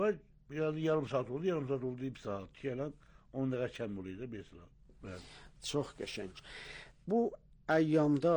Yani yarım saat oldu, bir saat. Gələn 10 dəqiqə kəm oluyor da, bir saat. Bəli. Çox qəşəng. Bu əyyamda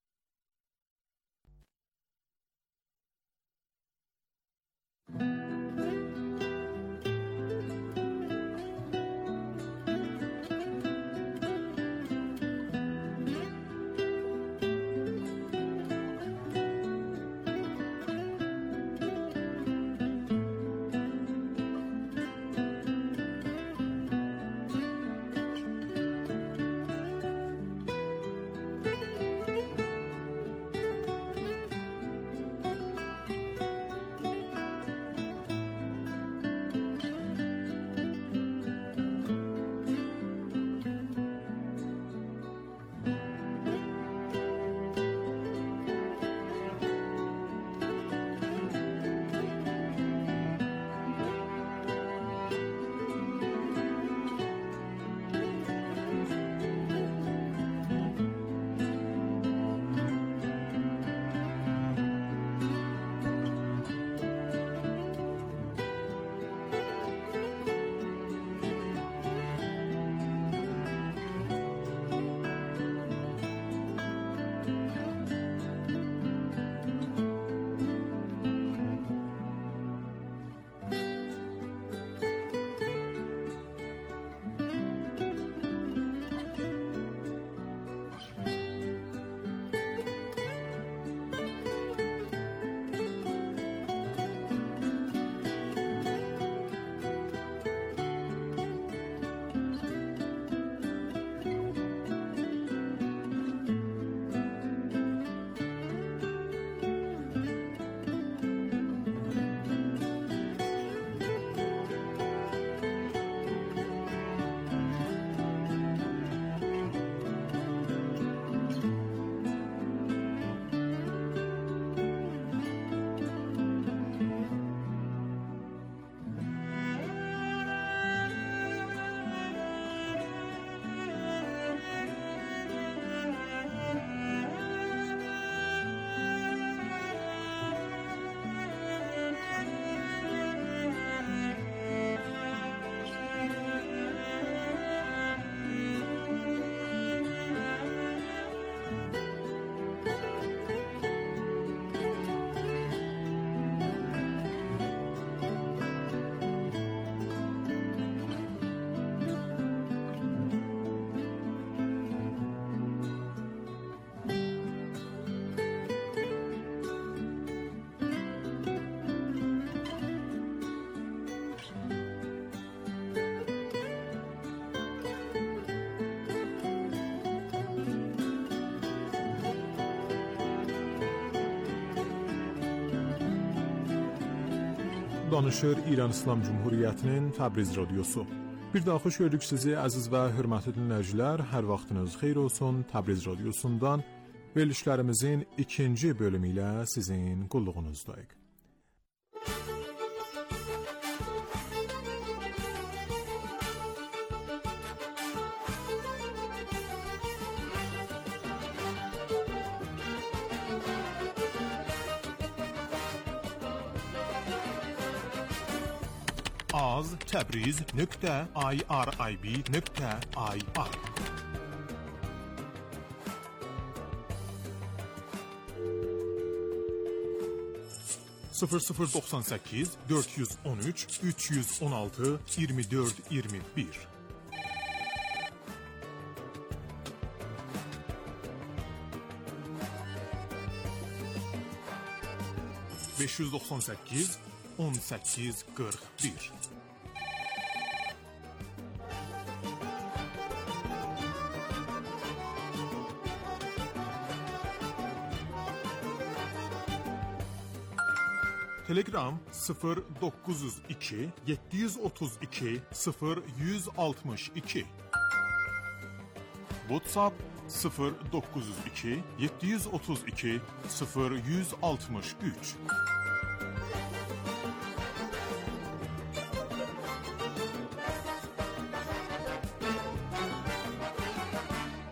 Danışır İran İslam Cumhuriyyətinin Təbriz radiosu. Bir daha xoş gördük sizi əziz və hörmətli dinləyicilər. Hər vaxtınız xeyir olsun. Təbriz radiosundan verilişlərimizin ikinci bölümü ilə sizin qulluğunuzdayıq. az.tabriz.irib.ir 0098 413 316 24 21 598 18 41 Telegram 0902 732 0162 WhatsApp 0902 732 0163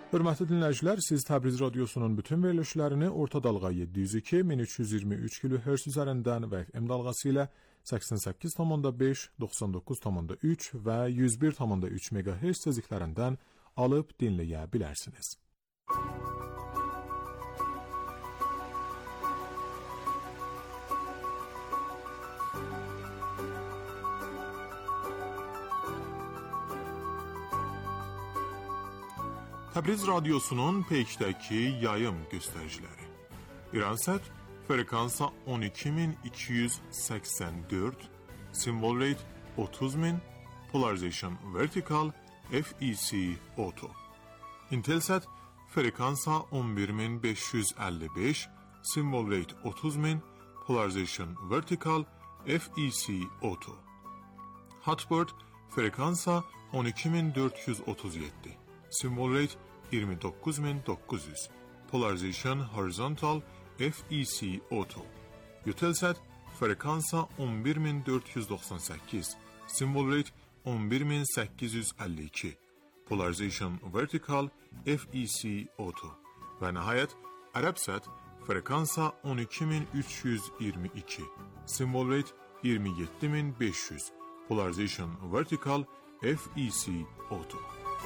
Hörmətli dinləyicilər, siz Təbriz Radiosunun bütün verilişlərini orta dalğa 702 1323 kHz üzərindən və FM dalğası ilə 88,5, 99,3 və 101,3 MHz tezliklərindən alıb dinləyə bilərsiniz. Təbriz Radiosunun peykdəki yayım göstəriciləri. İransət frekansa 12284, symbol rate 30000, polarization vertical, FEC auto. Intelsat frekansa 11555, symbol rate 30000, polarization vertical, FEC auto. Hotbird frekansa 12437, symbol rate 29900, polarization horizontal, FEC auto. Eutelsat frekansa 11498, symbol rate 11852, polarization vertical, FEC auto. Və nəhayət Arabsat frekansa 12322, symbol rate 27500, polarization vertical, FEC auto.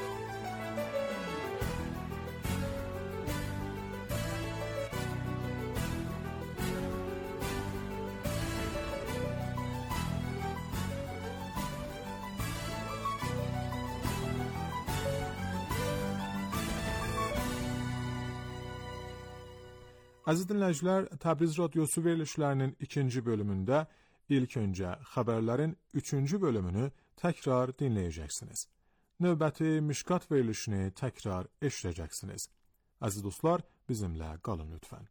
Əziz dinləyicilər, Təbriz Radiosu verilişlərinin ikinci bölümündə ilk öncə xəbərlərin üçüncü bölümünü təkrar dinləyəcəksiniz. Növbəti Mişqat verilişini təkrar eşidəcəksiniz. Əziz dostlar, bizimlə qalın lütfən.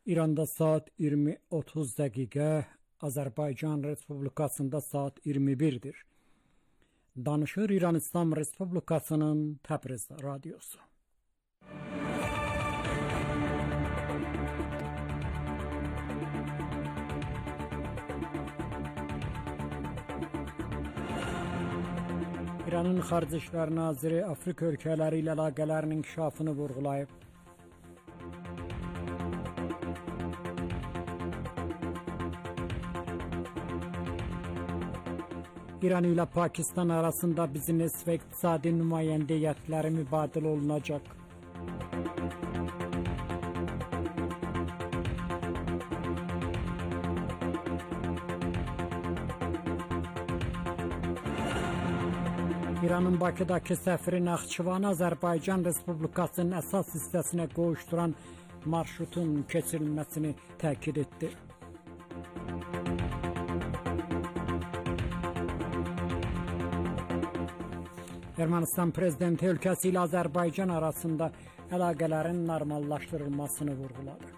İranda saat 20:30 dəqiqə, Azərbaycan Respublikasında saat 21-dir. Danışır İran İslam Respublikasının Təbriz radiosu. İranın Xarici İşlər Naziri Afrika ölkələri ilə əlaqələrin inkişafını vurğulayıb. İran ilə Pakistan arasında biznes və iqtisadi nümayəndə heyətləri mübadilə olunacaq. İranın Bakıdakı səfiri Naxçıvanı Azərbaycan Respublikasının əsas hissəsinə qovuşduran marşrutun keçirilməsini təkid etdi. Ermənistan prezidenti ölkəsi ilə Azərbaycan arasında əlaqələrin normallaşdırılmasını vurğuladı.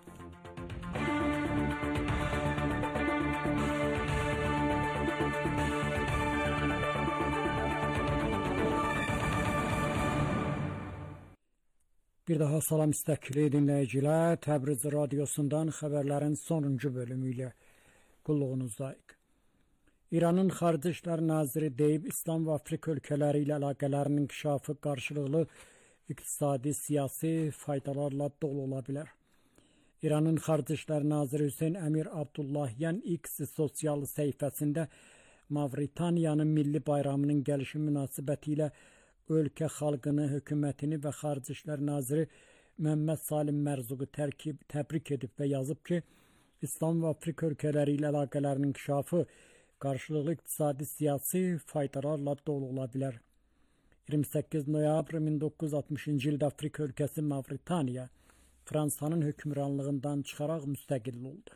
Bir daha salam istəkli dinləyicilər, Təbriz radiosundan xəbərlərin sonuncu bölümü ilə qulluğunuzdayıq. İranın Xarici İşlər Naziri deyib, İslam və Afrika ölkələri ilə əlaqələrin inkişafı qarşılıqlı iqtisadi, siyasi faydalarla dolu ola bilər. İranın Xarici İşlər Naziri Hüseyn Əmir Abdullahyan X sosial səhifəsində Mavritaniyanın milli bayramının gəlişi münasibəti ilə ölkə xalqını, hökumətini və Xarici İşlər Naziri Məhəmməd Salim Mərzuqu təbrik edib və yazıb ki, İslam və Afrika ölkələri ilə əlaqələrin inkişafı qarşılıqlı iqtisadi, siyasi faydalarla dolu ola bilər. 28 noyabr 1960-cı ildə Afrika ölkəsi Mavritaniya Fransanın hökmranlığından çıxaraq müstəqil oldu.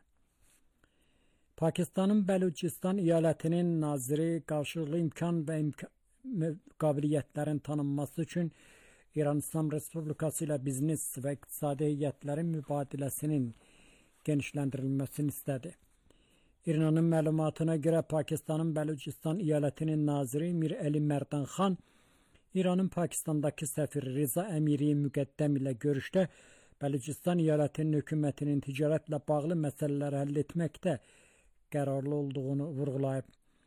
Pakistanın Bəlucistan əyalətinin naziri qarşılıqlı imkan və qabiliyyətlərin tanınması üçün İran İslam Respublikası ilə biznes və iqtisadi heyətlərin mübadiləsinin genişləndirilməsini istədi. İranın məlumatına görə Pakistanın Bəlucistan əyalətinin naziri Mir Əli Mərdanxan İranın Pakistandakı səfiri Reza Əmiri Müqəddəm ilə görüşdə Bəlucistan əyalətinin hökumətinin ticarətlə bağlı məsələləri həll etməkdə qərarlı olduğunu vurğulayıb.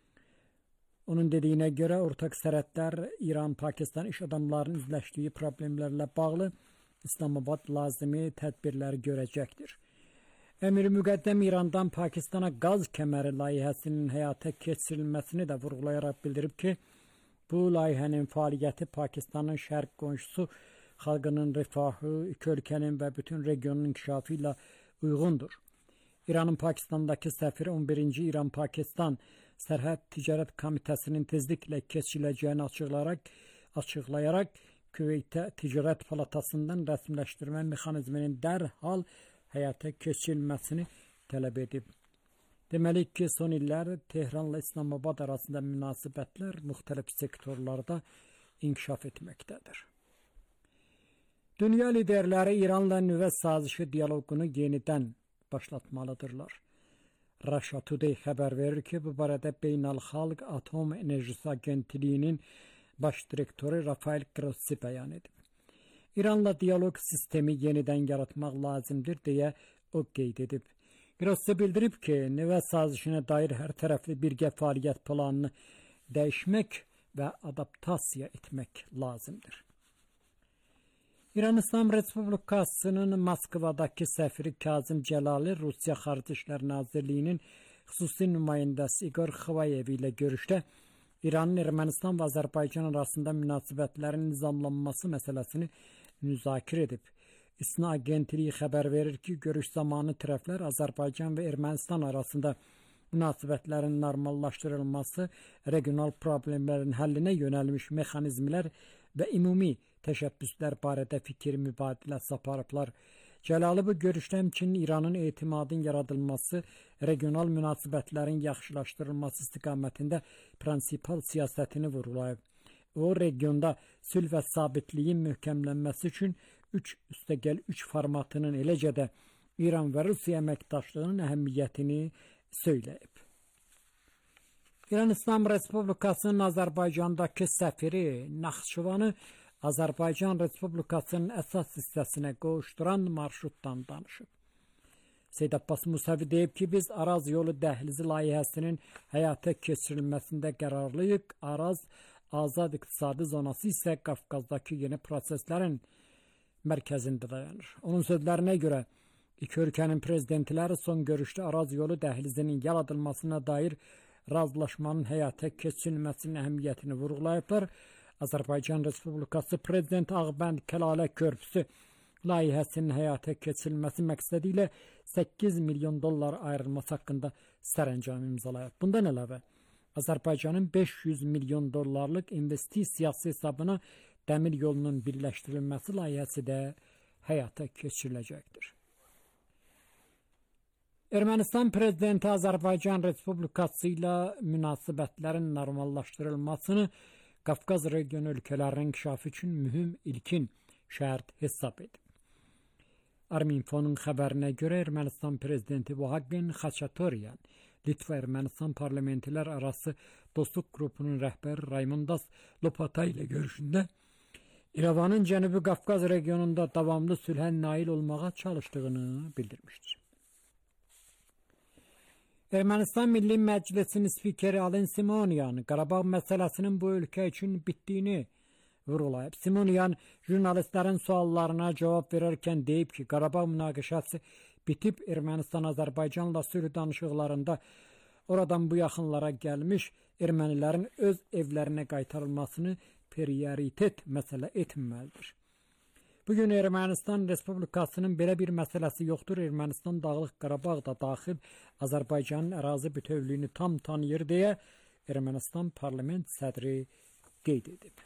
Onun dediyinə görə ortaq sərhədlər İran-Pakistan iş adamlarının üzləşdiyi problemlərlə bağlı İslamabad lazımi tədbirləri görəcəkdir. Əmir Müqəddəm İrandan Pakistana qaz kəməri layihəsinin həyata keçirilməsini də vurğulayaraq bildirib ki, bu layihənin fəaliyyəti Pakistanın şərq qonşusu xalqının rifahı, iki ölkənin və bütün regionun inkişafı ilə uyğundur. İranın Pakistandakı səfiri 11-ci İran-Pakistan Sərhəd Ticarət Komitəsinin tezliklə keçiriləcəyini açıqlayaraq Küveytə Ticarət Palatasından rəsmiləşdirmə mexanizminin dərhal həyata keçirilməsini tələb edib. Deməli ki, son illər Tehranla İslamabad arasında münasibətlər müxtəlif sektorlarda inkişaf etməkdədir. Dünya liderləri İranla nüvə sazişi dialoqunu yenidən başlatmalıdırlar. Russia Today xəbər verir ki, bu barədə Beynəlxalq Atom Enerjisi Agentliyinin baş direktoru Rafael Grossi bəyan edib. İranla dialoq sistemi yenidən yaratmaq lazımdır deyə o qeyd edib. Grossi bildirib ki, nüvə sazişinə dair hər tərəfli birgə fəaliyyət planını dəyişmək və adaptasiya etmək lazımdır. İran İslam Respublikasının Moskvadakı səfiri Kazım Cəlali Rusiya Xarici İşlər Nazirliyinin xüsusi nümayəndəsi Igor Xvayev ilə görüşdə İranın Ermənistan və Azərbaycan arasında münasibətlərin nizamlanması məsələsini müzakirə edib. İSNA agentliyi xəbər verir ki, görüş zamanı tərəflər Azərbaycan və Ermənistan arasında münasibətlərin normallaşdırılması, regional problemlərin həllinə yönəlmiş mexanizmlər və ümumi təşəbbüslər barədə fikir mübadiləsi aparıblar. Cəlali bu görüşdə həmçinin İranın etimadın yaradılması, regional münasibətlərin yaxşılaşdırılması istiqamətində prinsipal siyasətini vurğulayıb. O, regionda sülh və sabitliyin möhkəmlənməsi üçün 3+3 formatının eləcə də İran və Rusiya əməkdaşlığının əhəmiyyətini söyləyib. İran İslam Respublikasının Azərbaycandakı səfiri Naxçıvanı Azərbaycan Respublikasının əsas hissəsinə qovuşduran marşrutdan danışıb. Seyyid Abbas Musavi deyib ki, biz Araz yolu dəhlizi layihəsinin həyata keçirilməsində qərarlıyıq. Araz azad iqtisadi zonası isə Qafqazdakı yeni proseslərin mərkəzində dayanır. Onun sözlərinə görə iki ölkənin prezidentləri son görüşdə Araz yolu dəhlizinin yaradılmasına dair razılaşmanın həyata keçirilməsinin əhəmiyyətini vurğulayıblar. Azərbaycan Respublikası Prezidenti Ağbənd Kəlalə Körpüsü layihəsinin həyata keçirilməsi məqsədi ilə 8 milyon dollar ayrılması haqqında sərəncam imzalayıb. Bundan əlavə, Azərbaycanın 500 milyon dollarlıq investisiyası hesabına dəmir yolunun birləşdirilməsi layihəsi də həyata keçiriləcəkdir. Ermənistan Prezidenti Azərbaycan Respublikası ilə münasibətlərin normallaşdırılmasını Qafqaz regionu ölkələrinin inkişafı üçün mühüm ilkin şərt hesab edib. Arminfonun xəbərinə görə Ermənistan Prezidenti Vahagin Xaçatoryan, Litva Ermənistan parlamentlər arası dostluq qrupunun rəhbəri Raymondas Lopata ilə görüşündə İrəvanın Cənubi Qafqaz regionunda davamlı sülhə nail olmağa çalışdığını bildirmişdir. Ermənistan Milli Məclisinin spikeri Alen Simonyan Qarabağ məsələsinin bu ölkə üçün bitdiyini vurğulayıb. Simonyan jurnalistlərin suallarına cavab verərkən deyib ki, Qarabağ münaqişəsi bitib, Ermənistan-Azərbaycanla sülh danışıqlarında oradan bu yaxınlara gəlmiş ermənilərin öz evlərinə qaytarılmasını prioritet məsələ etməlidir. Bugün Ermənistan Respublikasının belə bir məsələsi yoxdur. Ermənistan Dağlıq Qarabağ da daxil Azərbaycanın ərazi bütövlüyünü tam tanıyır deyə Ermənistan parlament sədri qeyd edib.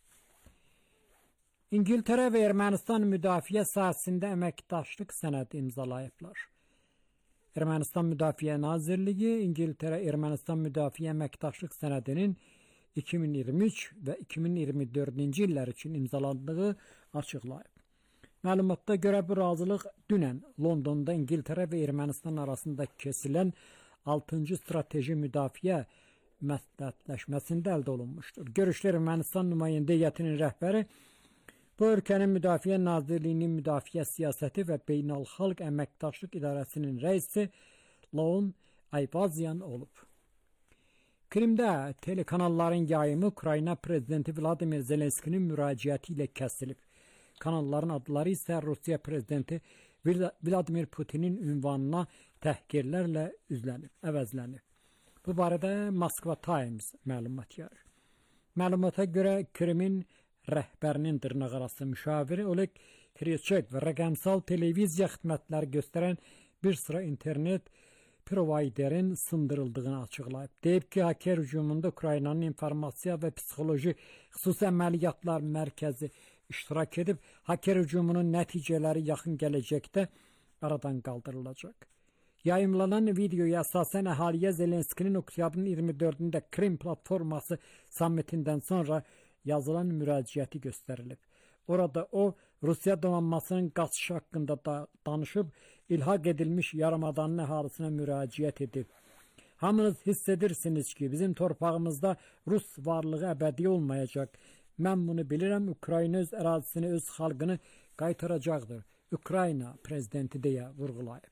İngiltərə və Ermənistan müdafiə sahəsində əməkdaşlıq sənədi imzalayıblar. Ermənistan Müdafiə Nazirliyi İngiltərə Ermənistan müdafiə əməkdaşlıq sənədinin 2023 və 2024-cü illər üçün imzalandığı açıqlayıb. Məlumatda görə bu razılıq dünən Londonda İngiltərə və Ermənistan arasında keçirilən 6-cı strateji müdafiə məsləhətləşməsində əldə olunmuşdur. Görüşdə Ermənistan nümayəndə heyətinin rəhbəri bu ölkənin Müdafiə Nazirliyinin Müdafiə Siyasəti və Beynəlxalq Əməkdaşlıq İdarəsinin rəisi Laon Ayvazyan olub. Krimdə telekanalların yayımı Ukrayna Prezidenti Vladimir Zelenskinin müraciəti ilə kəsilib. Kanalların adları isə Rusiya Prezidenti Vladimir Putinin ünvanına təhqirlərlə əvəzlənib. Bu barədə Moskva Times məlumat yayır. Məlumata görə Krimin rəhbərinin dırnaqarası müşaviri Oleg Kryuchek və rəqəmsal televiziya xidmətləri göstərən bir sıra internet provayderin sındırıldığını açıqlayıb. Deyib ki, haker hücumunda Ukraynanın informasiya və psixoloji xüsusi əməliyyatlar mərkəzi iştirak edib, haker hücumunun nəticələri yaxın gələcəkdə aradan qaldırılacaq. Yayımlanan videoya əsasən əhaliyə Zelenskinin oktyabrın 24-də Krim platforması sammitindən sonra yazılan müraciəti göstərilib. Orada o, Rusiya donanmasının qaçışı haqqında da danışıb, ilhaq edilmiş yarımadanın əhalisinə müraciət edib. Hamınız hiss edirsiniz ki, bizim torpağımızda Rus varlığı əbədi olmayacaq. Mən bunu bilirəm, Ukrayna öz ərazisini, öz xalqını qaytaracaqdır. Ukrayna prezidenti deyə vurğulayıb.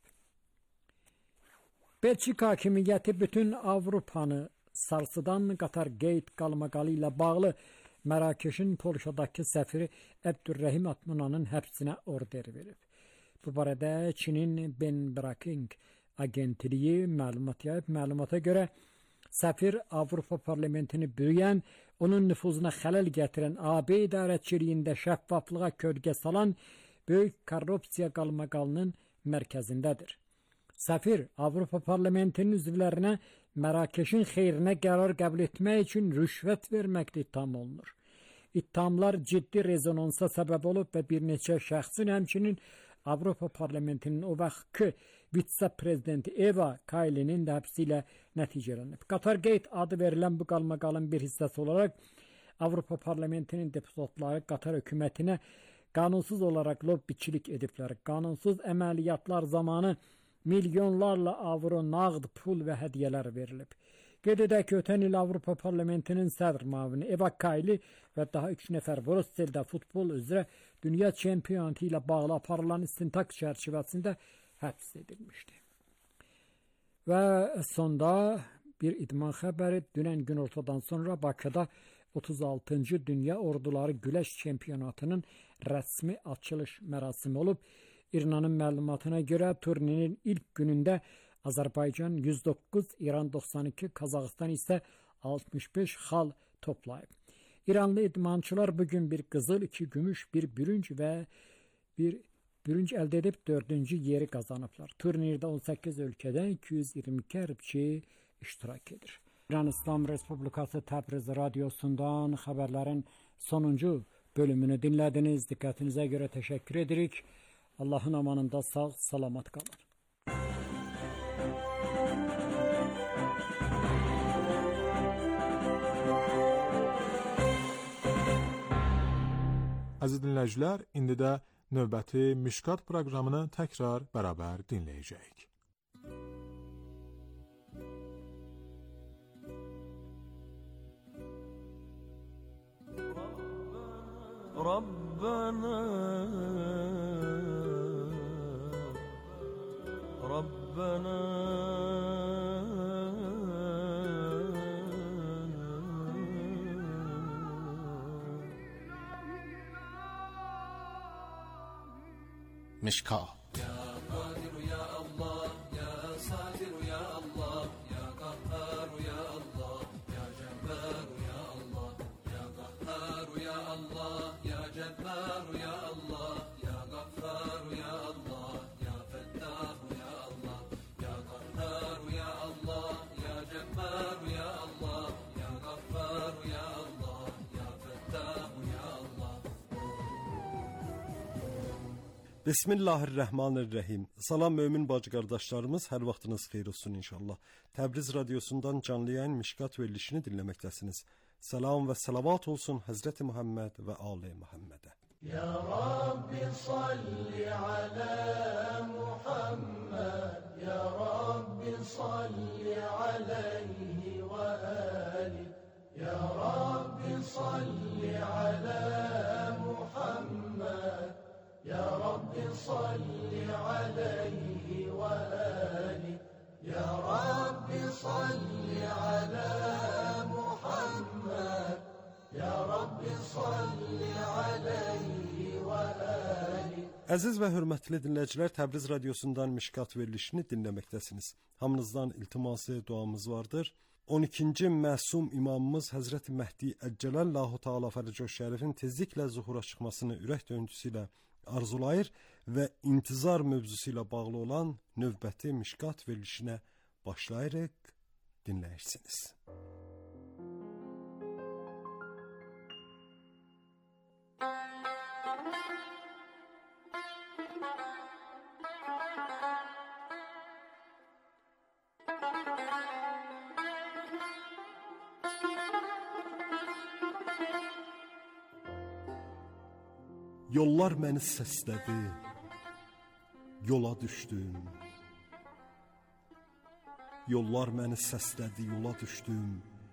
Belçika hakimiyyəti bütün Avropanı sarsıdan Qatargate qalmaqalı ilə bağlı Mərakeşin Polşadakı səfiri Əbdürrəhim Atmananın həbsinə order verib. Bu barədə Çinin Benbraking agentliyi məlumat yayıb. Məlumata görə səfir Avropa parlamentini bürüyən, onun nüfuzuna xələl gətirən AB idarəçiliyində şəffaflığa kölgə salan böyük korrupsiya qalmaqalının mərkəzindədir. Səfir Avropa parlamentinin üzvlərinə Mərakeşin xeyrinə qərar qəbul etmək üçün rüşvət verməkdə ittiham olunur. İttihamlar ciddi rezonansa səbəb olub və bir neçə şəxsin, həmçinin Avropa parlamentinin o vaxtki vitse-prezidenti Eva Kailinin də həbsi ilə nəticələnib. Qatargate adı verilən bu qalmaqalın bir hissəsi olaraq Avropa parlamentinin deputatları Qatar hökumətinə qanunsuz olaraq lobbiçilik ediblər. Qanunsuz əməliyyatlar zamanı milyonlarla avro nağd pul və hədiyyələr verilib. Qeyd edək ki, ötən il Avropa Parlamentinin sədr müavini Eva Kaili və daha 3 nəfər Brüsseldə futbol üzrə dünya çempionatı ilə bağlı aparılan istintaq çərçivəsində həbs edilmişdi. Və sonda bir idman xəbəri. Dünən günortadan sonra Bakıda 36-cı Dünya Orduları Güləş Çempionatının rəsmi açılış mərasimi olub. İranın məlumatına görə turnirin ilk günündə Azərbaycan 109, İran 92, Qazaxıstan isə 65 xal toplayıb. İranlı idmançılar bugün bir qızıl, 2 gümüş, 1 bürünc və 1 bürünc əldə edib 4-cü yeri qazanıblar. Turnirdə 18 ölkədən 222 hərbçi iştirak edir. İran İslam Respublikası Təbriz radiosundan xəbərlərin sonuncu bölümünü dinlədiniz. Diqqətinizə görə təşəkkür edirik. Allahın amanında sağ, salamat qalın. Əziz dinləyicilər, indi də növbəti Mişkat proqramını təkrar bərabər dinləyəcəyik. Rabbana Mişkat. Ya Kadir ya Allah, ya Satir ya Allah, ya Kahhar ya Allah, ya Cebbar ya Allah, ya Kahhar ya Allah, ya Cebbar ya Allah, ya Ghaffar ya Allah, ya Fettah ya Allah, ya Kahhar ya Allah, ya Cebbar ya Allah, ya Ghaffar ya Allah, ya Fettah ya Allah. Bismillahirrahmanirrahim. Salam mömin bacı qardaşlarımız, hər vaxtınız xeyir olsun inşallah. Təbriz radiosundan canlı yayın Mişkat verilişini dinləməkdəsiniz. Salam və salavat olsun Həzrəti Muhammed və Ali Muhammedə. Ya Rabbi salli ala Muhammed, Ya Rabbi salli alayhi və ali, Ya Rabbi salli ala Muhammed, Ya Rabbi salli alayhi və ali, Ya Rabbi salli ala Muhammed, Ya Rabbi salli alayhi və ali. Əziz və hörmətli dinləyicilər, Təbriz radiosundan Mişkat verilişini dinləməkdəsiniz. Hamınızdan iltiması, duamız vardır. 12-ci məsum imamımız Həzrəti Məhdi Əccələllahu Teala Fərcoş Şərifin tezliklə zuhura çıxmasını ürək döyüntüsü ilə arzulayır və intizar mövzusu ilə bağlı olan növbəti Mişkat verilişinə başlayırıq, dinləyirsiniz. Yollar məni səslədi, yola düşdüm. Yollar məni səslədi, yola düşdüm.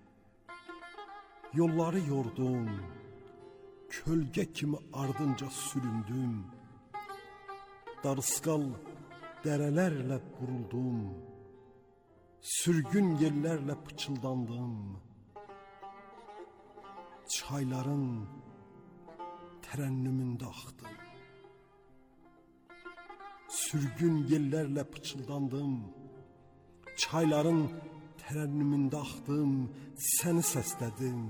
Yolları yordum, kölgə kimi ardınca süründüm. Darısqal dərələrlə quruldum, sürgün yerlərlə pıçıldandım. Çayların tərənnümündə axdım. Sürgün yellərlə pıçıldandım. Çayların tərənnümündə axdım. Səni səslədim.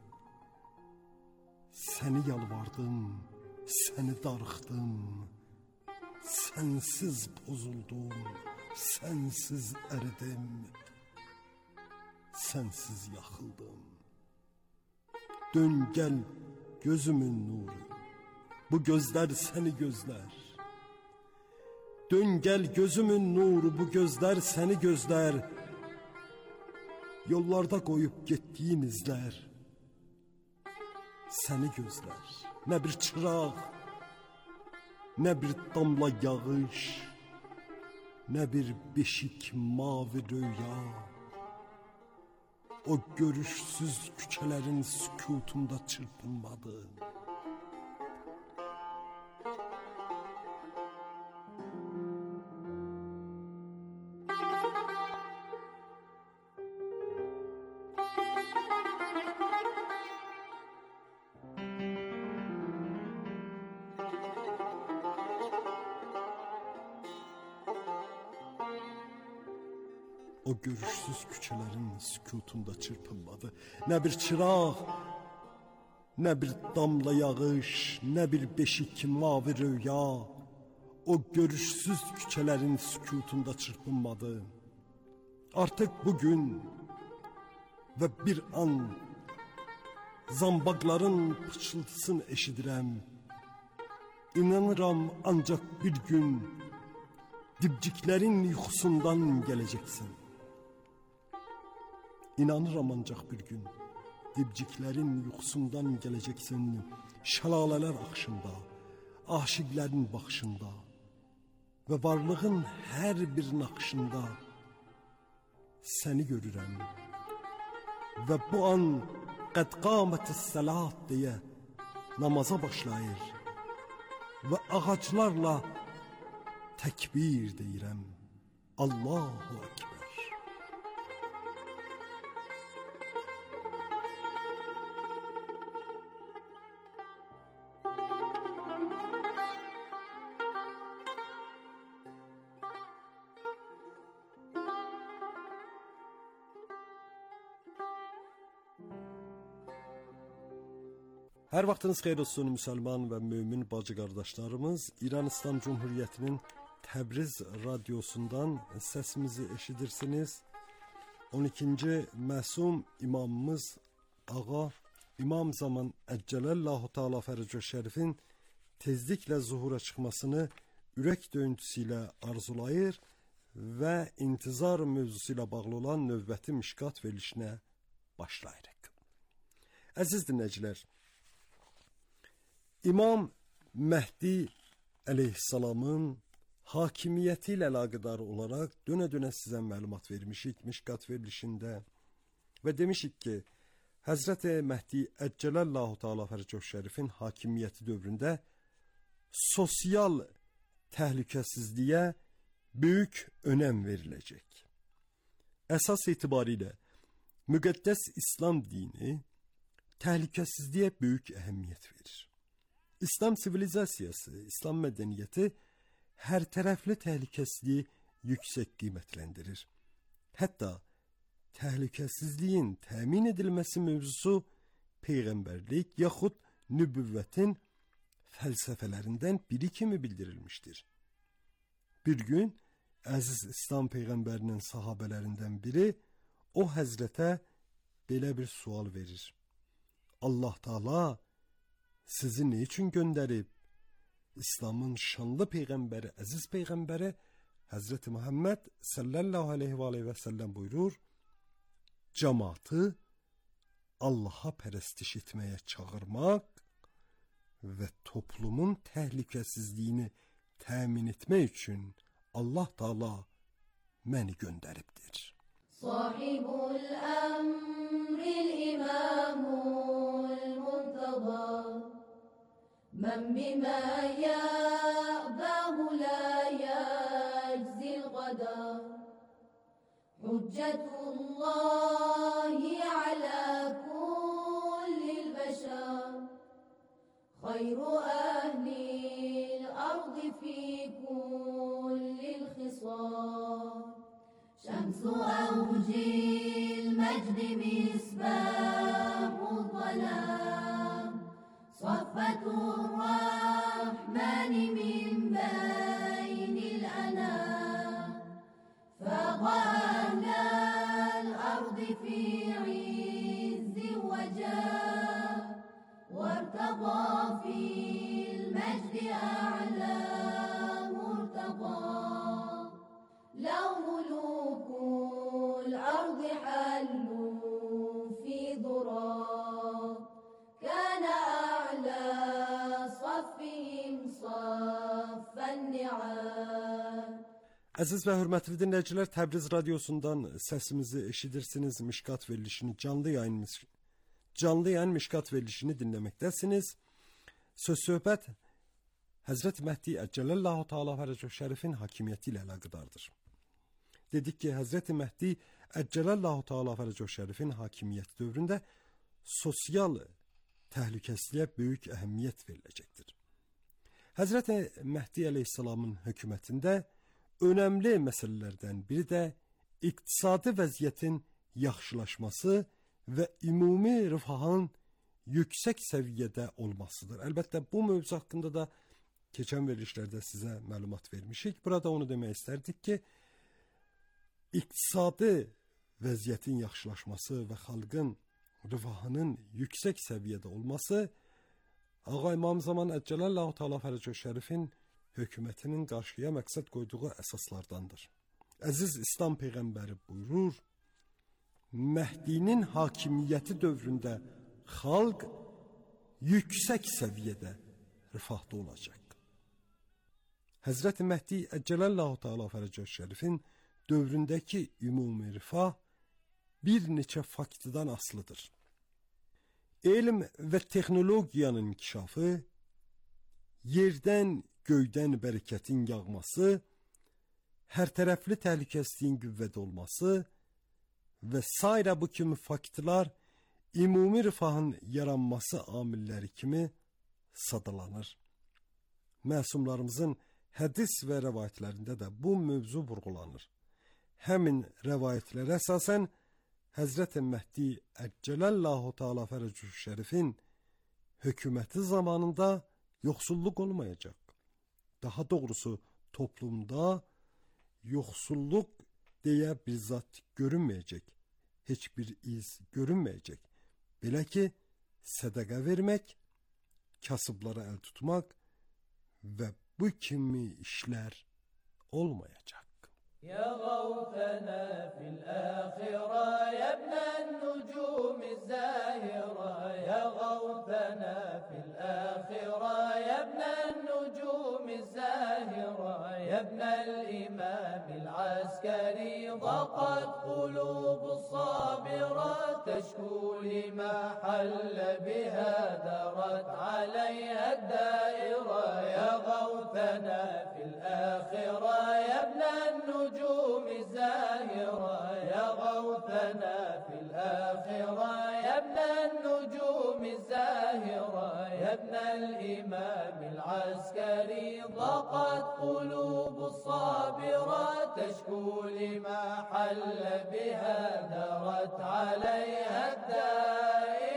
Səni yalvardım. Səni darıxdım. Sənsiz pozuldum. Sənsiz əridim. Sənsiz yaxıldım. Dön gəl gözümün nuru, bu gözlər səni gözlər. Dön gəl gözümün nuru, bu gözlər səni gözlər. Yollarda qoyub getdiyim izlər səni gözlər. Nə bir çıraq, ne bir damla yağış, ne bir beşik mavi rüya. O görüşsüz küçelerin sükutunda çırpınmadı. O görüşsüz küçelerin sükutunda çırpınmadı. Ne bir çıraq, ne bir damla yağış, ne bir beşik mavi rüya. O görüşsüz küçelerin sükutunda çırpınmadı. Artık bugün ve bir an zambaqların pıçıltısını eşidirəm. İnanıram ancak bir gün dibciklerin yuxusundan geleceksin. İnanıram ancak bir gün dibciklerin yuxusundan geleceksin. Şelaleler akışında, aşıkların bakışında ve varlığın her bir nakışında seni görürəm. Ve bu an qad qametis salat diye namaza başlayır ve ağaçlarla tekbir deyirəm. Allahu Ekber. Her vaxtınız xeyir olsun Müslüman ve mümin bacı kardeşlerimiz. İran İslam Cumhuriyeti'nin Təbriz radyosundan sesimizi eşidirsiniz. 12. Məsum imamımız Ağa İmam Zaman Əccələllahu Teala Fərəcə Şərifin tezlikle zuhura çıkmasını ürək döyüntüsüyle arzulayır ve intizar mövzusuyla bağlı olan növbəti mişkat verilişine başlayırıq. Əziz dinləyicilər, İmam Mehdi aleyhisselamın hakimiyetiyle alakadar olarak döne size məlumat vermişik mişkat verilişinde ve demişik ki Hazreti Mehdi Əccelallahu Teala Fərəcə Şərifin hakimiyeti dövründe sosyal təhlükəsizliğe büyük önem verilecek. Esas itibariyle müqəddəs İslam dini təhlükəsizliğe büyük ehemmiyet verir. İslam sivilizasiyası, İslam medeniyeti her taraflı təhlükəsizliği yüksek kıymetlendirir. Hatta təhlükəsizliğin təmin edilmesi mevzusu peygamberlik yaxud nübüvvetin felsefelerinden biri kimi bildirilmiştir. Bir gün Aziz İslam peygamberinin sahabelerinden biri o Hazrete belə bir sual verir. Allah Teala sizi ne için gönderip İslam'ın şanlı peygamberi, aziz peygamberi Hazreti Muhammed sallallahu aleyhi ve sellem buyurur. Cemaatı Allah'a perestiş etmeye çağırmak ve toplumun tehlikesizliğini temin etme için Allah Teala beni gönderiptir. Sahibul emril imamul muntada men bima ya'bahu la yajzil gada hüccetullahi ala kullil beşer hayru ehlil ardı fi kullil khisar شمس أوج المجد مصباح الظلام صفة الرحمن من بين الأنام فاق أهل الأرض في عز وجاه وارتقى في المجد أعلى مرتقى لو ملوك الأرض حلوا في ضراب كان أعلى صفهم صاف Əziz və hörmətli dinləyicilər, Təbriz radiosundan səsimizi eşidirsiniz. Mişkat verilişini canlı yayın Mişkat verilişini dinləməkdəsiniz. Söz-söhbət Həzrət Məhdi Əcələllahu Teala Fərəcəh Şərifin hakimiyyəti ilə əlaqədardır. Dedik ki, Həzrət Məhdi Əcələllahu Teala Fərəcəh Şərifin hakimiyyəti dövründə sosial təhlükəsizliyə böyük əhəmiyyət veriləcəkdir. Həzrət Məhdi əleyhissalamın hökumətində önəmli məsələlərdən biri də iqtisadi vəziyyətin yaxşılaşması və ümumi rifahın yüksək səviyyədə olmasıdır. Əlbəttə, bu mövzu haqqında da keçən verilişlərdə sizə məlumat vermişik. Burada onu demək istərdik ki, iqtisadi vəziyyətin yaxşılaşması və xalqın rifahının yüksək səviyyədə olması Ağa İmam Zaman Əcələllahu Teala Fərəcəh Şərifin hökumətinin qarşıya məqsəd qoyduğu əsaslardandır. Əziz İslam Peyğəmbəri buyurur, Məhdinin hakimiyyəti dövründə xalq yüksək səviyyədə rifahda olacaq. Həzrət Məhdi Əcələllahu Teala Fərəcəh Şərifin dövründəki ümumi rifah bir neçə faktordan asılıdır. Elm və texnologiyanın inkişafı, yerdən göydən bərəkətin yağması, hər tərəfli təhlükəsizliyin qüvvədə olması və sairə bu kimi faktorlar ümumi rifahın yaranması amilləri kimi sadalanır. Məsumlarımızın hədis və rəvayətlərində də bu mövzu vurğulanır. Həmin rəvayətlərə əsasən Həzrət Məhdi Əcələllahu Teala Fərəcəh Şərifin hökuməti zamanında yoxsulluq olmayacaq. Daha doğrusu toplumda yoxsulluq deyə bir zat görünməyəcək. Heç bir iz görünməyəcək. Belə ki, sədəqə vermək, kasıblara əl tutmaq və bu kimi işlər olmayacaq. يا غوثنا في الآخرة يا ابن النجوم الزاهرة يا غوثنا في الآخرة يا ابن النجوم الزاهرة يا ابن الإمام العسكري ضاقت قلوب الصابرة تشكو لما حل بها دارت عليها الدائرة يا غوثنا في الآخرة يا ابن النجوم الزاهرة يا غوثنا في الآخرة يا ابن النجوم الزاهرة يا ابن الإمام العسكري ضاقت قلوب الصابرة تشكو لما حل بها دارت عليها الدائرة.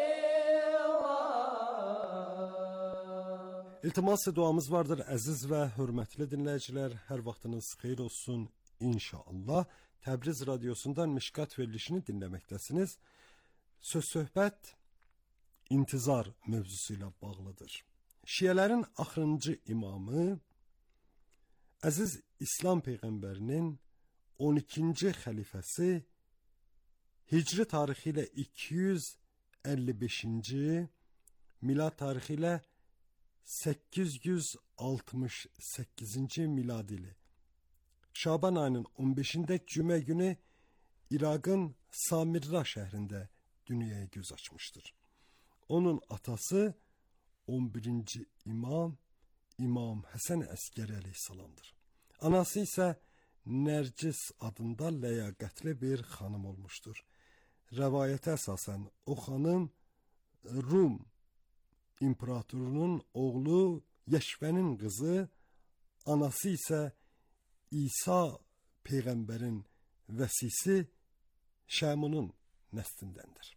İltimas duamız vardır əziz və hörmətli dinləyicilər. Hər vaxtınız xeyir olsun inşallah. Təbriz radiosundan Mişkat verilişini dinləməkdəsiniz. Söz-söhbət intizar mövzusu ilə bağlıdır. Şiələrin axırıncı imamı əziz İslam Peyğəmbərinin 12-ci xəlifəsi Hicri tarixi ilə 255-ci, milad tarixi ilə 868-ci miladili Şaban ayının 15-də cümə günü İraqın Samirra şəhrində dünyaya göz açmışdır. Onun atası 11-ci İmam Həsən Əskəri əleyhissalamdır. Anası isə Nərcis adında ləyaqətli bir xanım olmuşdur. Rəvayətə əsasən o xanım Rum imperatorunun oğlu Yeşvənin qızı, anası isə İsa Peyğəmbərin vəsisi Şəmunun nəslindəndir.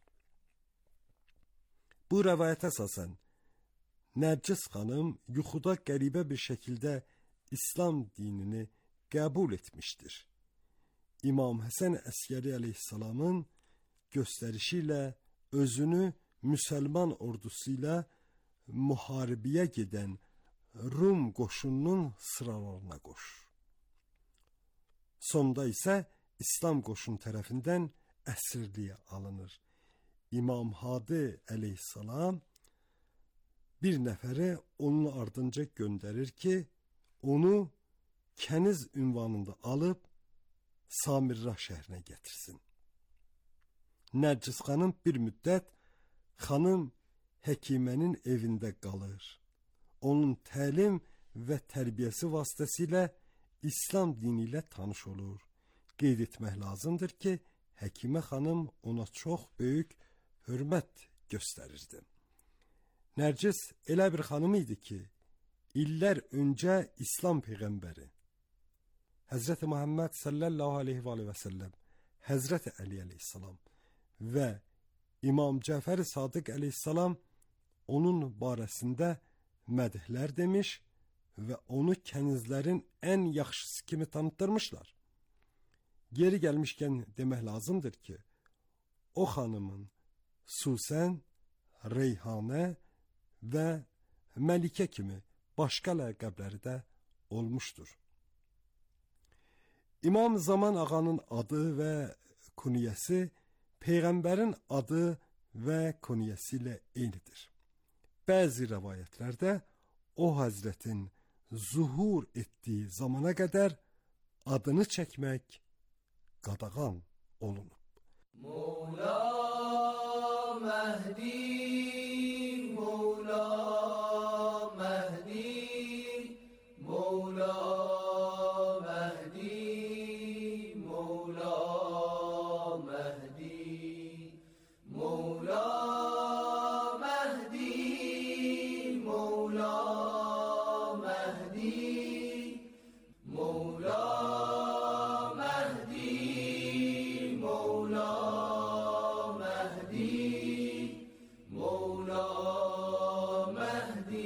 Bu rəvayətə əsasən Nərcis xanım yuxuda qəribə bir şəkildə İslam dinini qəbul etmişdir. İmam Həsən Əskəri əleyhissalamın göstərişi ilə özünü müsəlman ordusu ilə müharibəyə gedən Rum qoşununun sıralarına qoşur. Sonda isə İslam qoşun tərəfindən əsirliyə alınır. İmam Hadi əleyhissalam bir nəfəri onun ardınca göndərir ki, onu kəniz ünvanında alıb Samirra şəhrinə gətirsin. Nərgiz xanım bir müddət xanım həkimənin evində qalır. Onun təlim və tərbiyəsi vasitəsilə İslam dini ilə tanış olur. Qeyd etmək lazımdır ki, həkimə xanım ona çox böyük hörmət göstərirdi. Nərgiz elə bir xanım idi ki, illər öncə İslam peyğəmbəri Həzrəti Muhammed sallallahu aleyhi və səlləm, Həzrəti Əli əleyhissalam və İmam Cəfər Sadiq əleyhissalam onun barəsində mədhlər demiş və onu kənizlərin ən yaxşısı kimi tanıtdırmışlar. Geri gəlmişkən demək lazımdır ki, o xanımın Susən, Reyhanə və Məlikə kimi başqa ləqəbləri də olmuşdur. İmam Zaman ağanın adı və kunyəsi Peyğəmbərin adı və kunyəsi ilə eynidir. Bəzi rəvayətlərdə o Həzrətin zuhur etdiyi zamana qədər adını çəkmək qadağan olunub. Mevla Mehdi, Mevla Mehdi, Mevla Mehdi, Mevla Mehdi, Mevla Mehdi, Mevla Mehdi, Mevla Mehdi, Mevla Mehdi, Mevla Mehdi,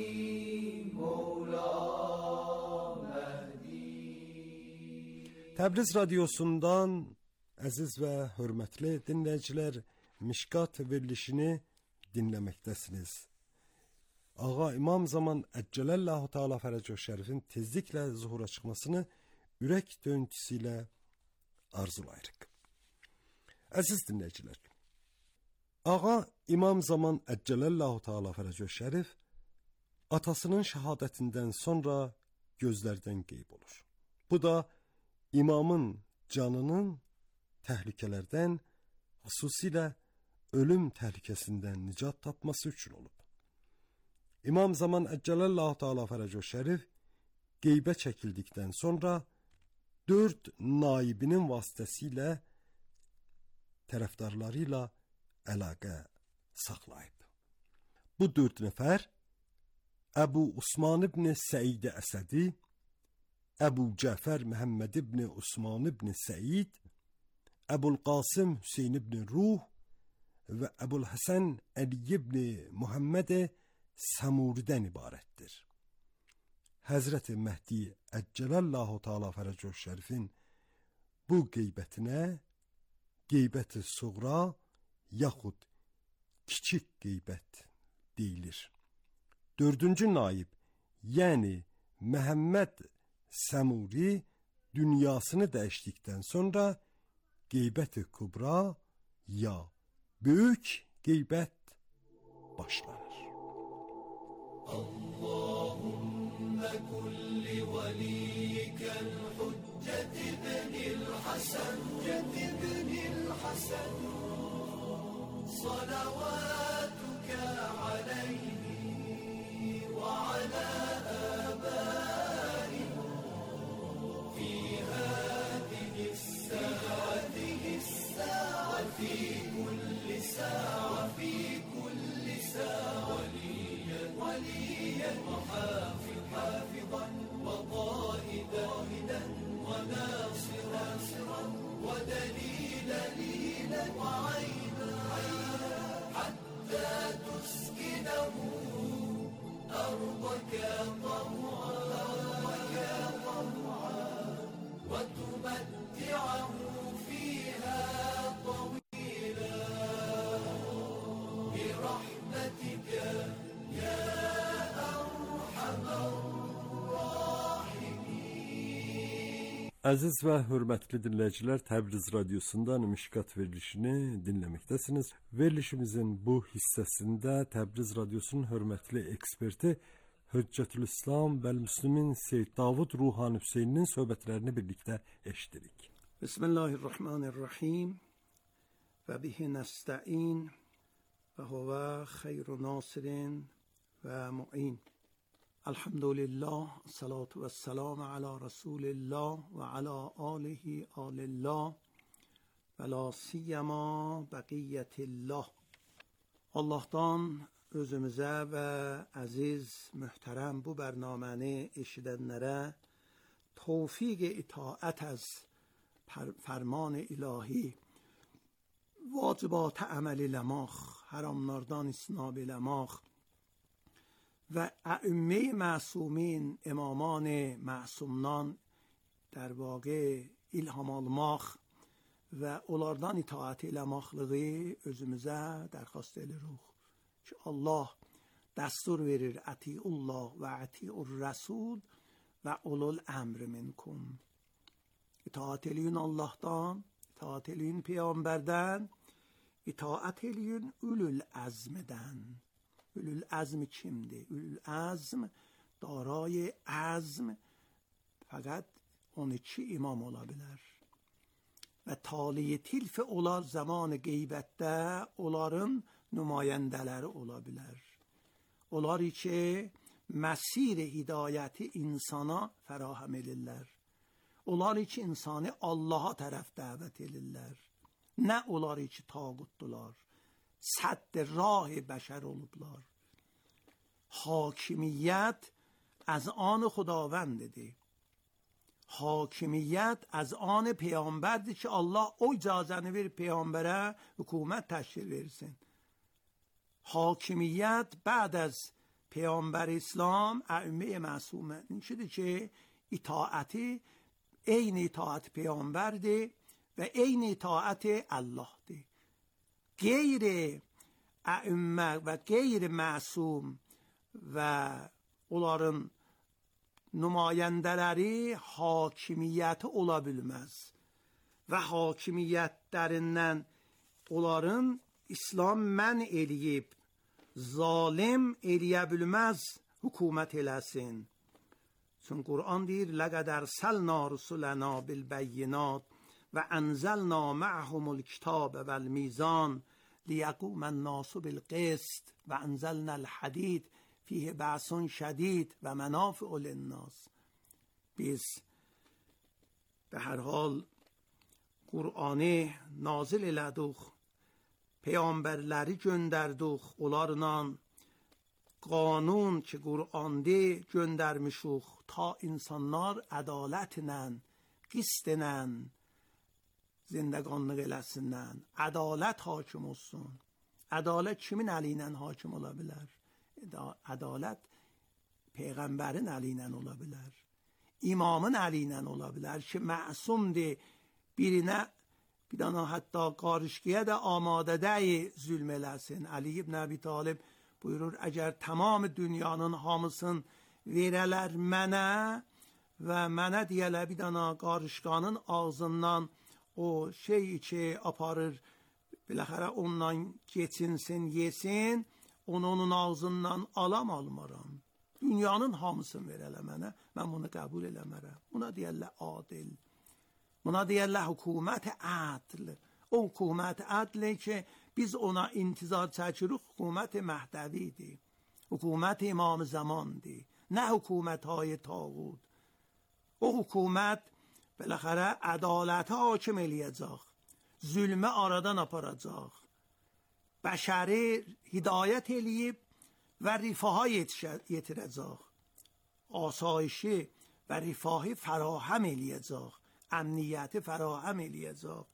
Mevla Mehdi. Təbriz radiosundan əziz və hörmətli dinləyicilər, Mişkat verilişini dinləməkdəsiniz. Ağa İmam Zaman Əccələllahu Teala Fərəcəhu Şərifin tezliklə zuhura çıxmasını ürək döyüntüsü ilə arzulayırıq. Əziz dinləyicilər, Ağa İmam Zaman Əccələllahu Teala Fərəcəhu Şərif atasının şəhadətindən sonra gözlərdən qeyb olur. Bu da imamın canının təhlükələrdən, xüsusilə ölüm təhlükəsindən nicat tapması üçün olub. İmam Zaman Əccələllahu Teala Fərəcəhu Şərif qeybə çəkildikdən sonra 4 naibinin vasitəsilə tərəfdarları ilə əlaqə saxlayıb. Bu 4 nəfər Əbu Osman ibn Səid Əsədi, Əbu Cəfər Məhəmməd ibn Osman ibn Səid, Əbul Qasım Hüseyn ibn Ruh və Əbul Həsən Əli ibn Muhammed Səmuridən ibarətdir. Həzrəti Məhdi Əccələllahu Teala Fərəcəhu Şərifin bu qeybətinə qeybət-i suğra yaxud kiçik qeybət deyilir. 4-cü naib, yəni Məhəmməd Səmuri dünyasını dəyişdikdən sonra qeybət-i kubra ya böyük qeybət başlanır. Allahümme kulli veliken hüccet ibnil Hasan, salavatuke aleyhi ve ala abaihi fi hadihi s-sa'a fi kulli sa'a وليا وحافظا وقائدا وناصرا ودليلا وعينا حتى تسكنه أرضك طوعا وتمتعه فيها طويلا برحمتك Əziz və hörmətli dinləyicilər, Təbriz radiosundan Mişkat verilişini dinləməkdəsiniz. Verilişimizin bu hissəsində Təbriz radiosunun hörmətli eksperti Hüccetülislam və Müslimin Seyyid Davud Ruhani Hüseyninin söhbətlərini birlikdə eşitdirik. Bismillahirrahmanirrahim və bihi nəstəin və huvə xeyru nasirin və mu'in. Elhamdülillah, salatu və selamu ala Resulillah və ala alihi alillah və la siyyama bəqiyyətillah. Allah'tan özümüzə və əziz, mühtərəm bu bərnaməni eşidənlərə tövfiq itaət az فرمان الهی واجبات عمل لماخ حرامlardan isnab لماخ و ائمه معصومین امامان معصومdan در واقع ilham almaq və onlardan itaat eləmaqlığı özümüzə dərxast edirik ki Allah dəstur verir atiullah və atiur rəsul və ulul əmr minkum. İtaat eləyin Allah'tan, itaat eləyin Peygamberden, itaat eləyin ulul azmden. Ulul azm kimdir? Ulul azm دارای azm faqat 12 imam ola bilər. Və taliyi tilf olar zaman qeybətdə onların nümayəndələri ola bilər. Onlar ki məsir hidayəti insana fərahəm edirlər. Onlar ki insanı Allah'a tərəf dəvət edirlər. Nə onlar ki tağutdular. Sədd rah bəşər olublar. Hakimiyyət از آن خداوندی. حاکمیت از آن پیامبردی که الله او اجازه نویر پیامبره حکومت تشکیل versin. حاکمیت بعد از پیامبر اسلام ائمه معصومه این شده که اطاعتی عین اطاعت پیامبرده و عین اطاعت الله ده. غیر ائمه و غیر معصوم و onların nümayəndələri hakimiyyəti ola bilməz və hakimiyyətlərindən onların İslam mən eləyib zalim eləyə bilməz hükümət eləsin. Çünki Quran deyir لَقَدْ أَرْسَلْنَا رُسُلَنَا بِالْبَيِّنَاتِ وَأَنزَلْنَا مَعَهُمُ الْكِتَابَ وَالْمِيزَانَ لِيَقُومَ النَّاسُ بِالْقِسْطِ وَأَنزَلْنَا الْحَدِيدَ فیه بأس شدید و منافع للناس. biz به هر حال Qur'anı nazil elədik, peyğəmbərləri göndərdik, onlarla qanun ki Qur'anda göndərmişik ta insanlar ədalətlə, qistlə zindəqanlıq eləsinlər, ədalət hakim olsun. Ədalət kimin əliylə hakim ola bilər? Ədalət peyğəmbərin əli ilə ola bilər. İmamın əli ilə ola bilər ki, məsumdir. Birinə bir dana hətta qarışqiyə də amadədə zülm eləsin. Ali ibn Əbi Talib buyurur, əgər tamam dünyanın hamısını verələr mənə və mənə deyələr bir dana qarışqanın ağzından o şeyi ki aparır, biləxərə ondan geçinsin, yesin, onu onun ağzından almaram. Dünyanın hamısını verələ mənə, mən bunu qəbul eləmərəm. Buna deyərlər adil. Buna deyərlər hükümət ədl. O hükümət ədli ki biz ona intizar çəkirik, hükümət Məhdəvidir. Hükümət İmam Zamandır. Nə hükümət های tağut. O hükümət biləxərə ədalətə hakim eləyəcək. Zülmü aradan aparacaq. Bəşəri hidayət eləyib və rifaha yetirəcək. Asayişi və rifahı fərahem eləyəcək. Əmniyyəti fərahem eləyəcək.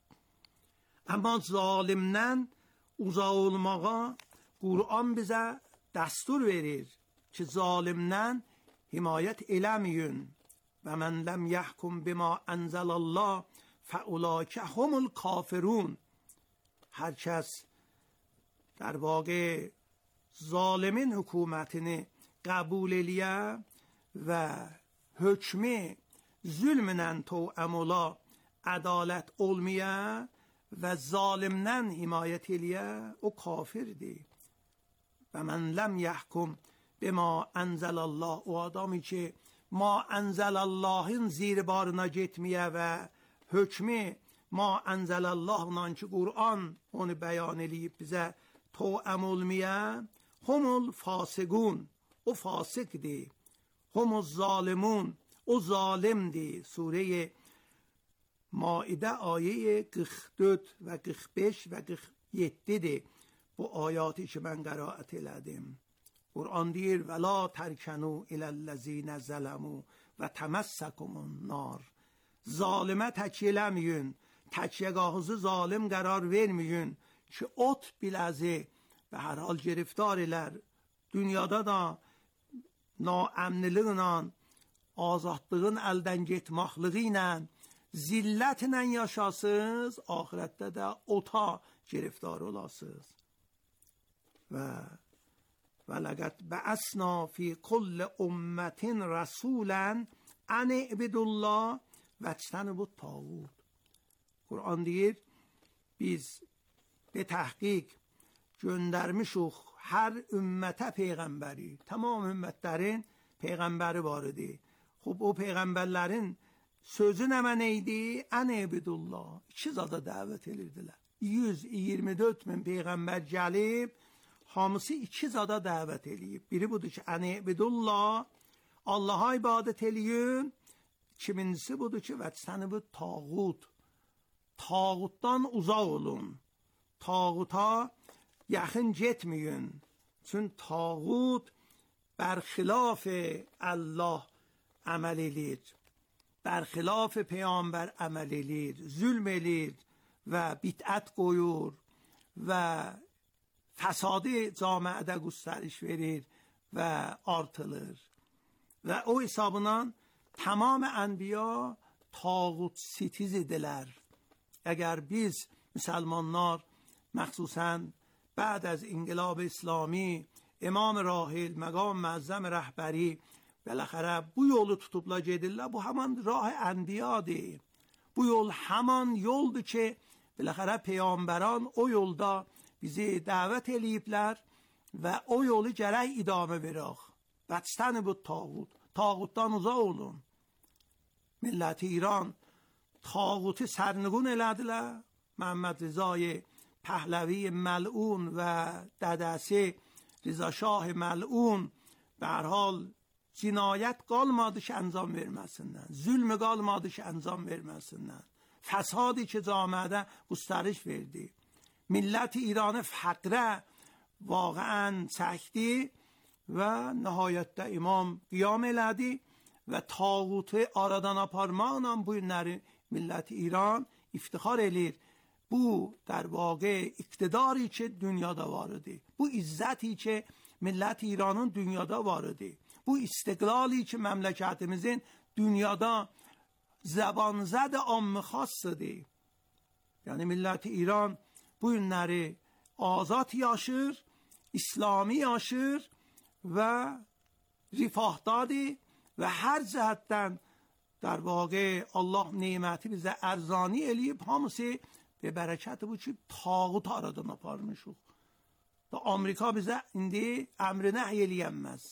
Amma zalimdən uzaq olmağa Qur'an bizə dəstur verir ki zalimdən himayət eləməyin. Və mən ləm yəhkum bima ənzəlallah fəulaikə humul kafirun. Hər kəs در واقع ظالمین حکومتini قبول eləyə və hökmü zülmlə təam ola, ədalət olmaya və zalimdən himayət eləyə, o kafirdir. Və mən ləm yəhkum به ما انزل الله، o adamı ki ma enzelallahın zir barına getməyə və hökmü ma enzelallahla ki Qur'an onu bəyan eləyib bizə toəm olmaya, humul fasiqun, o fasiqdir, humul zalimun, o zalimdir. Sure Maidə ayə 44 və 45 və 47-dir. Bu ayatı ki mən qəraət elədim. Qur'an deyir və la tərkənu iləl-ləzinə zələmu və təməssəkumun nar. Zalimə təkyə eləməyin, təkyəgahınızı zalim qərar verməyin ki ot biləzi və hər hal giriftar elər. Dünyada da naəmniliğinlə, azadlığın əldən getmaqlığı ilə, zillətlə yaşasız, ahirətdə də ota giriftar olasız. Və ləqəd bəəsna fi kulli ümmətin rəsulən ən ibudullah vəctənibut tağut. Qur'an deyir, biz به تحقیق göndərmişik hər ümmətə peyğəmbəri. Tamam ümmətlərin peyğəmbəri var idi. Xub o peyğəmbərlərin sözü nəmə neydi? Ən-ibudullah. İki zada dəvət edirdilər. 124 min peyğəmbər gəlib, hamısı iki zada dəvət edib. Biri budur ki, ən-ibudullah, Allah'a ibadət eləyin. İkincisi budur ki, vəctənibut tağut. Tağutdan uzaq olun. Tağuta yaxın getməyin. Çünki tağut bərxilaf Allah əməl edir. Bərxilaf Peyğəmbər əməl edir. Zülm edir və bitət qoyur və fəsadı camiədə göstəriş verir və artılır. Və o hesabından tamam ənbiya tağut sitiz idilər. Əgər biz müsəlmanlar مخصوصاً بعد از انقلاب اسلامی امام راحل مقام معظم رهبری بالاخره bu yolu tutubla gedirlər. Bu haman rah enbiyadır. Bu yol haman yoldur ki بالاخره peyğəmbərان o yolda bizi dəvət eləyiblər və o yolu gərək idamə verək. Vəctənibut tağut. Tağutdan uzaq olun. Millət İran tağutu sərnigün elədilər. محمد رضای پهلوی ملعون و ددسه رضا شاه ملعون به هر حال cinayət qalmadı ki ənzam verməsinlər, zülm qalmadı ki ənzam verməsinlər, fəsadı ki camiədə göstəriş verdi, millət İranı fəqrə واقعا çəkdi və nəhayətdə imam qiyam elədi və tağutu aradan aparmaqla bu günləri millət İran iftixar edir. Bu در واقع اقتداری که دنیادا وارده، bu izzəti ki millət İranın dünyada varıdır, bu istiqlali ki məmləkətimizin dünyada zəbanzəd ammı xassıdır. Yəni millət İran bu günləri azad yaşır, İslami yaşır və rifahdadır və hər cəhətdən در واقع Allah neməti bizə ərzani eləyib, hamısı به برکت بود که tağut aradan aparmışıq. Da Amerika bizə indi əmr nəhy eləyənməz.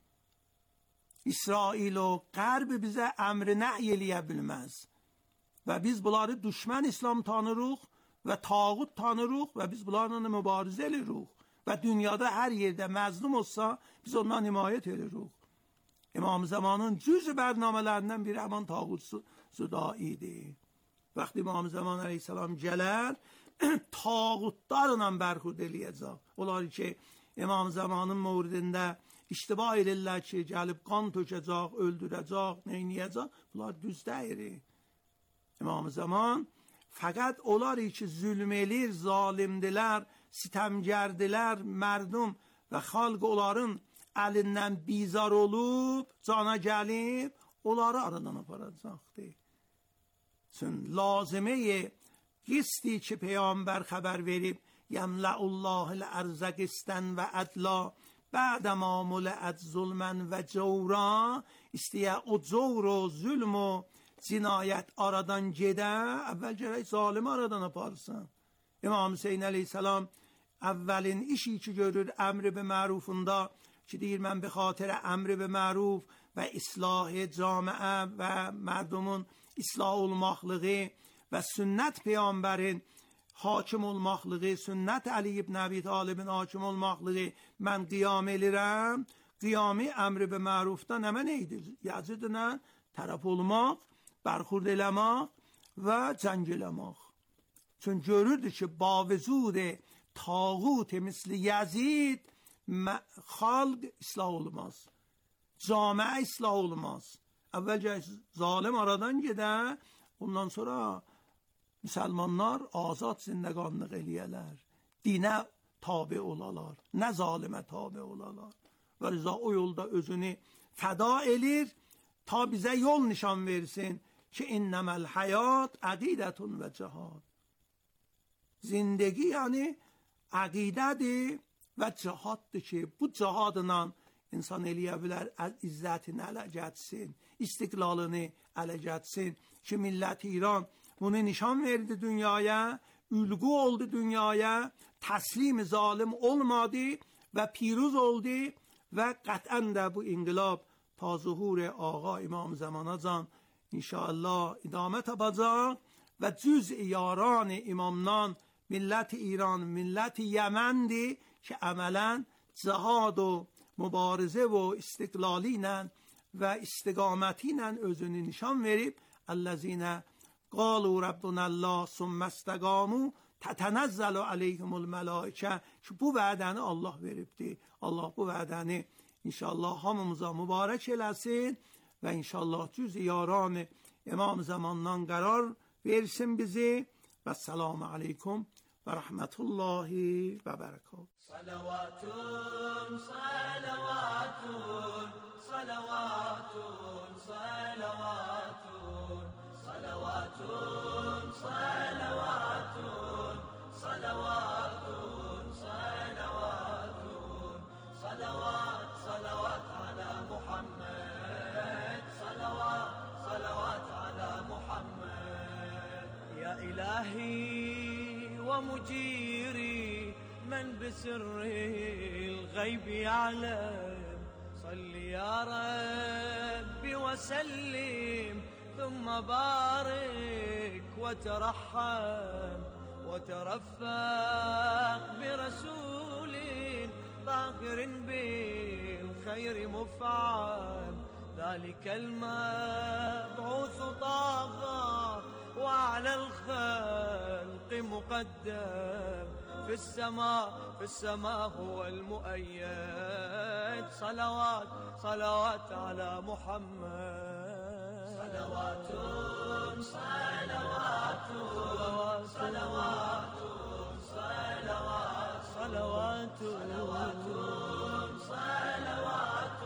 İsrail o Qərb bizə əmr nəhy eləyə bilməz. Və biz bunları düşmən İslam tanırıq və tağut tanırıq və biz bunlarla mübarizə edirik. Və dünyada hər yerdə məzlum olsa biz ondan himayət edirik. İmam Zamanın cüz bərnamələrindən biri həman tağut zudaidir. وقتی امام زمان علیه السلام gələr, tağutlarla bərxud eləyəcək. Onlar ki, İmam Zamanın mövridində iştibah edirlər ki, gəlib qan tökəcək, öldürəcək, neyniyəcək, bunlar düz deyir. İmam Zaman fəqət onlar ki, zülm elir, zalimdilər, sitəmgərdilər, mərdum və xalq onların əlindən bizar olub, cana gəlib, onları aradan aparacaqdır. Çün lazımه قسطی که پیامبر خبر verib یملأ الله الارض قسطا و عدلا بعد ما ملئت ظلما و جورا istəyə o cevr و zulm و cinayət aradan gedə, əvvəl gərək zalimi aradan aparsın. İmam Hüseyin əleyhissalam əvvəlin işi ki görür əmri be mərufunda که دیر من به خاطر امر به معروف و اصلاح جامعه و مردمون اصلاح المخلقه و سنت پیامبرین حاکم المخلقه سنت علی ابن ابی طالب حاکم المخلقه من قیام elirim قیامی امر به معروفta nə neydir? Yazıdına tərəf olmaq, bərxurd eləmək və cəng eləmək. Çünki görürdü ki, bavüzud tağut misl Yazid xalq islah olmaz. Camiə islah olmaz. Əvvəlcə zalim aradan gedə, ondan sonra müsəlmanlar azad zindəqanlıq eləyələr. Dinə tabi olalar, nə zalimə tabi olalar. Və rıza o yolda özünü fəda elir ta bizə yol nişan versin ki, innəməl həyat əqidətun və cihad. Zindəgi yəni əqidədir və cihaddır ki, bu cihadla insan eləyə bilər, izzətini ələ getsin, istiqlalını ələ getsin ki, millət İran bunu nişan verdi dünyaya, ülgü oldu dünyaya, təslim zalim olmadı və piruz oldu və qətən də bu inqilab ta zuhur ağa İmam Zamanacan inşallah idamə tapacaq və cüz yaran imamdan millət İran, millət Yəməndir ki, əmələn cihad و mübarizə و istiqlali ilə və istiqaməti ilə özünü nişan verib الذين قالوا ربنا الله ثم استقاموا تتنزل عليهم الملائکه ki bu vədəni Allah veribdir. Allah bu vədəni inşallah hamımıza mübarək eləsin və inşallah cüz yaran İmam zamandan qərar versin bizi və selamu aleykum və rəhmətullahi və bərəkət. Salavatun, salavatun, salavatun, salavatun, salavatun, salavatun, salavatun, salavatun, salavat, salavat ala Muhammed, salavat, salavat ala Muhammed. Ya ilahi wa mujiri من بسر الغيب يعلم صل يا ربي وسلم ثم بارك وترحم وترفق برسول ظاهر بالخير مفعم ذلك المبعوث طاغى وعلى الخلق مقدم في السماء هو المؤيد صلوات صلوات على محمد صلوات صلوات صلوات صلوات صلوات صلوات صلوات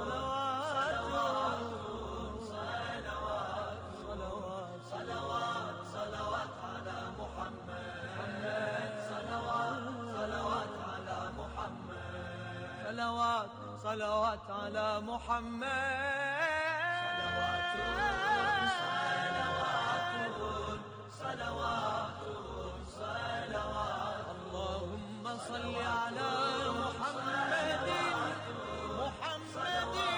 صلوات صلوات على محمد صلوات على محمد صلوات صلوات على محمد صلوات صلوات اللهم صل على محمد محمد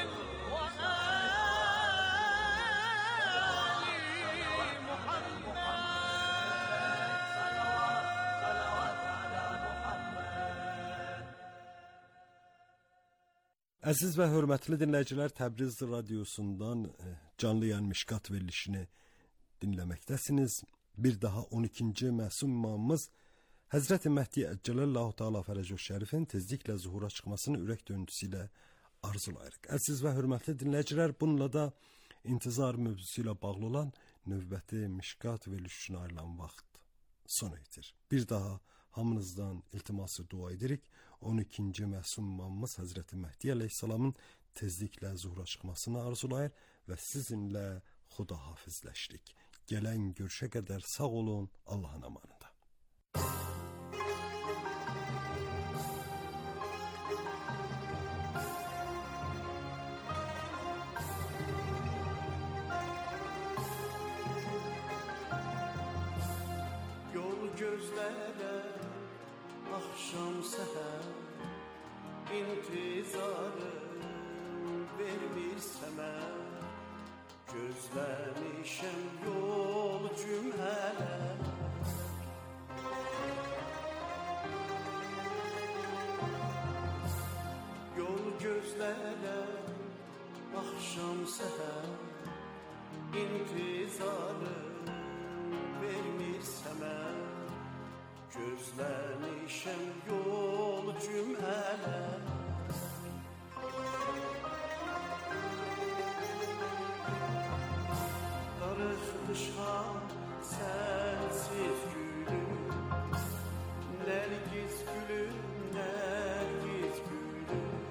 Əziz və hörmətli dinləyicilər, Təbriz radiosundan canlı yayın Mişkat verilişini dinləməkdəsiniz. Bir daha 12-ci məsum imamımız Həzrəti Məhdi Əcələllahu Teala Fərəcəh Şərifin tezliklə zuhura çıxmasını ürək döntüsü ilə arzulayırıq. Əziz və hörmətli dinləyicilər, bununla da intizar mövzusu ilə bağlı olan növbəti Mişkat verilişinə ayrılan vaxt sona etir. Bir daha hamınızdan iltiması dua edirik. 12-ci məsum imamımız Həzrəti Məhdi Əleyhisselamın tezliklə zuhura çıxmasını arzulayır və sizinlə xudahafizləşdik. Gələn görüşə qədər sağ olun, Allahın amanında. Yol gözlərə axşam səhər intizarım vermirsəmə gözləmişəm yolcum hələ yol gözlərəm axşam səhər intizarım vermirsəmə gözləmişəm yolcum hələ Darıxmışam sənsiz gülüm Nərgiz gülüm, nərgiz gülüm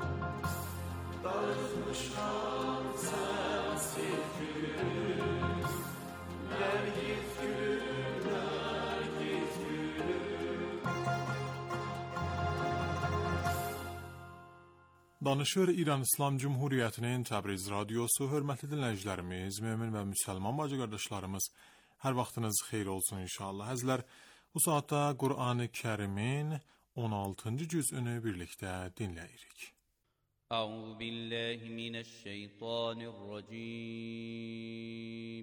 Darıxmışam sənsiz gülüm Nərgiz gülüm, nərgiz gülüm Danışır İran İslam Cumhuriyyətinin Təbriz Radiosu. Hörmətli dinləyicilərimiz, mömin və müsəlman bacı qardaşlarımız, hər vaxtınız xeyir olsun inşallah. Əzizlər, bu saatda Qur'an-ı Kərimin 16-cı cüzünü birlikdə dinləyirik. Əuzu billahi mineşşeytanirracim.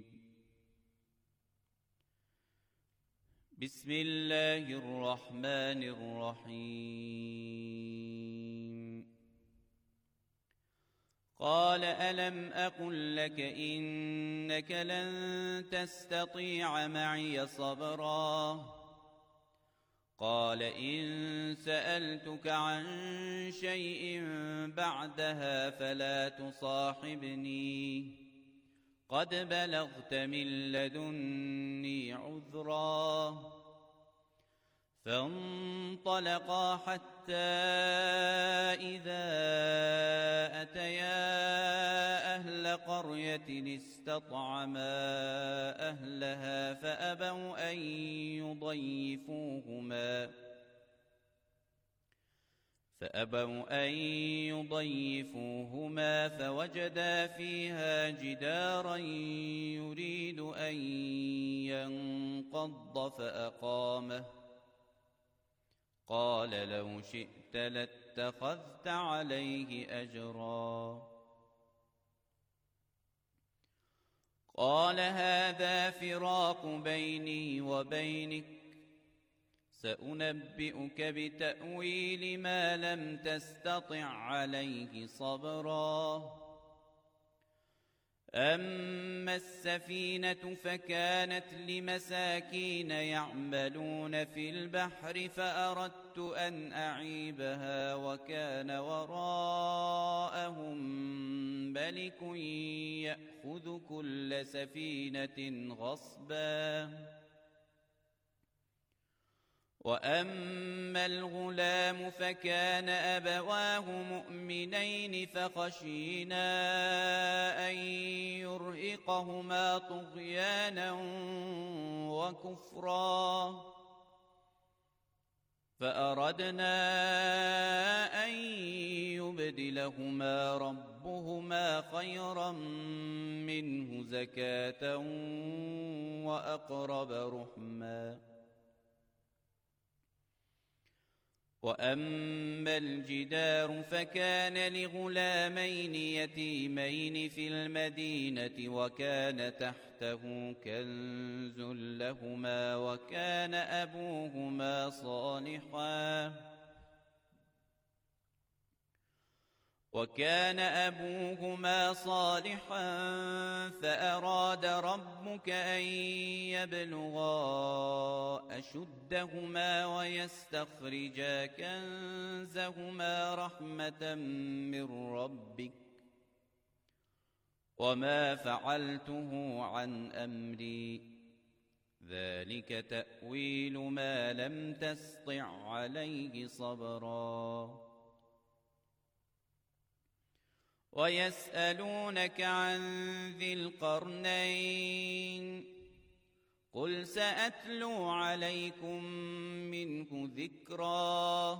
Bismillahirrahmanirrahim. قال ألم أقل لك إنك لن تستطيع معي صبرا قال إن سألتك عن شيء بعدها فلا تصاحبني قد بلغت من لدني عذرا فانطلقا حتى إذا أتيا أهل قرية استطعما أهلها فأبوا أن يضيفوهما فوجدا فيها جدارا يريد أن ينقض فأقامه قال لو شئت لاتخذت عليه أجرا قال هذا فراق بيني وبينك سأنبئك بتأويل ما لم تستطع عليه صبرا أما السفينة فكانت لمساكين يعملون في البحر فأردت أن أعيبها وكان وراءهم ملك يأخذ كل سفينة غصبا وأما الغلام فكان أبواه مؤمنين فخشينا أن يرهقهما طغيانا وكفرا فأردنا أن يبدلهما ربهما خيرا منه زكاة وأقرب رحما وأما الجدار فكان لغلامين يتيمين في المدينة وكان تحته كنز لهما وكان أبوهما صالحا فأراد ربك أن يبلغا أشدهما ويستخرجا كنزهما رحمة من ربك وما فعلته عن أمري ذلك تأويل ما لم تسطع عليه صبرا ويسألونك عن ذي القرنين قل سأتلو عليكم منه ذكرا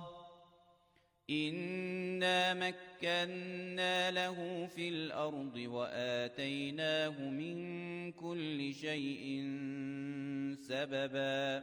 إنا مكنا له في الأرض وآتيناه من كل شيء سببا